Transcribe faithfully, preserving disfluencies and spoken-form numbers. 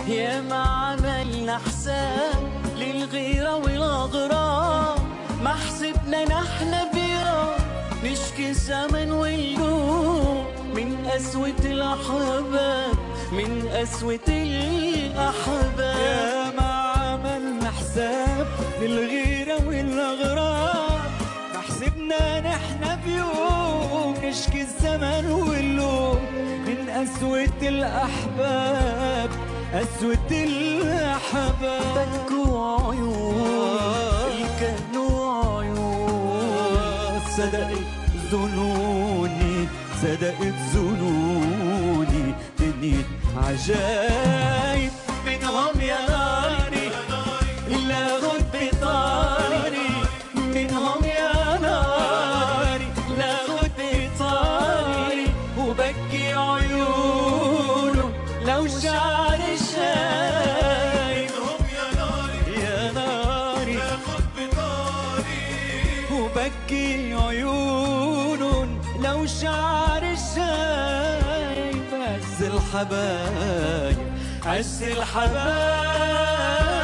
يا ما عملنا حساب للغيرة والأغرام، ما حسبنا نحن بيرة نشكي الزمن واللوم من قسوة الأحباب، من قسوة الأحباب. يا ما عملنا حساب للغيرة والأغرام، ما حسبنا نحن بيوم نشكي الزمن واللوم من قسوة الأحباب، قسوة الأحباب. بكوا عيون كانوا عيون، صدقت ظنوني صدقت ظنوني دنيا عجايب. منهم يا ناري إلا غد بطاري، منهم يا ناري لا غد بطاري، وبكي عيونه لو شعر الشايب. منهم يا ناري يا ناري لا غد بطاري، وبكي عيون لو شعر الشايب. عز الحبايب عز الحبايب